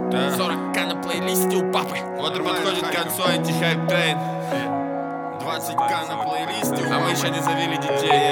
Да. 40к на плейлисте у папы. Вот и подходит к концу антихайп-трейн. 20к на плейлисте, а мы еще не завели детей.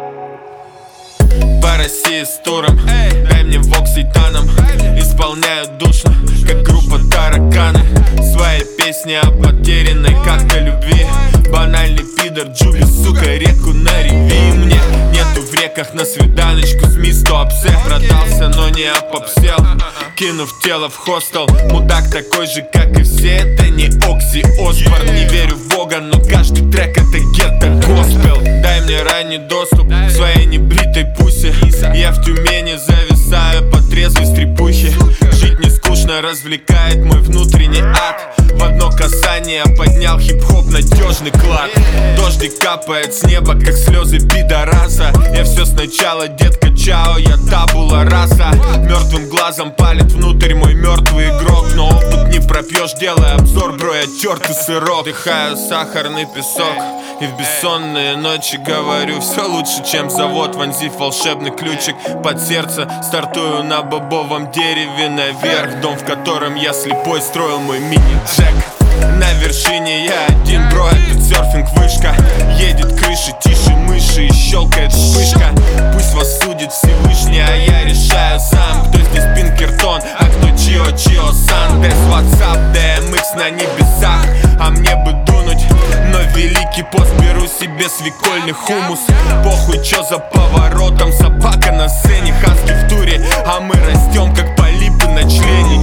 По России с туром, дай мне вокс и таном. Исполняют душно, как группа тараканы. Свои песни о потерянной как-то любви. Банальный пидор, Джули, сука, реку на реви. Мне нету в реках на свиданочку с мисто обсе. Продался, но не опопсел, кинув тело в хостел. Мудак такой же, как и все, это не Окси Осборн. Не верю в Бога, но каждый трек это гетто-госпел. Дай мне ранний доступ к своей небритой пусе. Я в Тюмени зависаю по трезвой стрипухе. Жить не скучно, развлекает мой внутренний ад. В одно касание поднял хип-хоп надежный клад. Дождик капает с неба, как слезы пидораса. Я все сначала, детка, чао, я табула раса. Мертвым глазом палит внутрь мой мертвый игрок. Но опыт не пропьешь, делай обзор, бро, я тертый сырок. Вдыхаю сахарный песок и в бессонные ночи говорю: все лучше, чем завод, вонзив волшебный ключик под сердце. Стартую на бобовом дереве наверх. Дом, в котором я слепой строил мой мини-джек. На вершине я один, бро, этот серфинг вышка. Едет крыша, тише мыши и щелкает вспышка. Пусть вас судит Всевышний, а я решаю сам, кто здесь Пинкертон, а кто Чио-Чио-сан. Дэс, WhatsApp, DMX на небесах. А мне бы дунуть, но великий пост беру себе свекольный хумус. Похуй, чё за поворотом, собака на сцене, хаски в туре, а мы растем, как полипы на члене.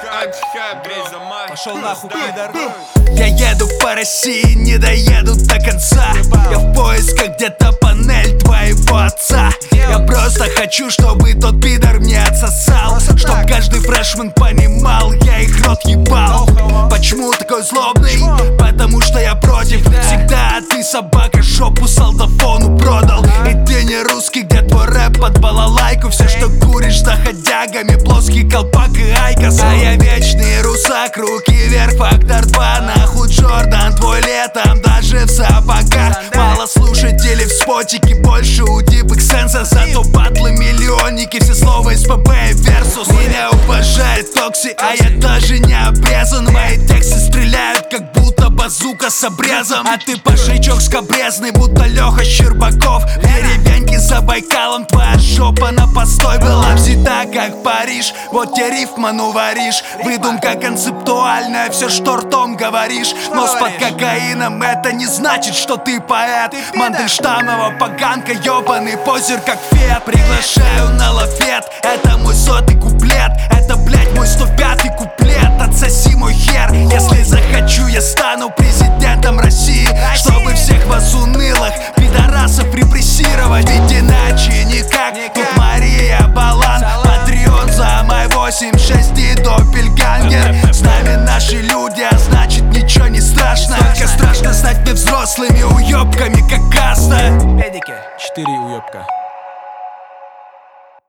Пошел нахуй, пидор. Я еду по России, не доеду до конца. Я в поисках где-то панель твоего отца. Я просто хочу, чтобы тот пидор мне отсосал, чтоб каждый фрешмен понимал, я их рот ебал. Почему такой злобный? Потому что я против всегда, а ты, собака, жопу солдафону продал. И ты не русский, где твой рэп под балалайку. Все, что куришь за ходягами, плоский колпак и айкос. А я вечный русак, руки вверх, фактор 2. Нахуй Джордан, твой летом даже в сапогах. Мало слушателей в спотике, больше у Deep X Sense. Зато батлы миллионники, все слова СПБ и Версус. Меня уважает Токси, а я даже не обрезан. Мои тексты стреляют, как будто базука с обрезом. А ты пошичок скобрезный, будто Леха Щербаков. В деревеньке за Байкалом твоя жопа на постой была взята, как Париж. Вот тебе рифману варишь, выдумка концептуальная, все, что ртом говоришь. Но под кокаином это не значит, что ты поэт. Мандельштамова поганка, ебаный позер, как Фет. Приглашаю на лафет, это мой 100-й куплет. Это, блять, мой 105-й куплет. Отсоси мой хер, если захочу, я стану президентом России, чтобы всех вас унылых пидорасов репрессировать. Ведь иначе никак. Тут Мария Балан, Патреон за май 86 и Доппельгангер. С нами наши люди, а значит ничего не страшно. Только страшно стать мне взрослыми уёбками, как каста. Эдике 4 уёбка.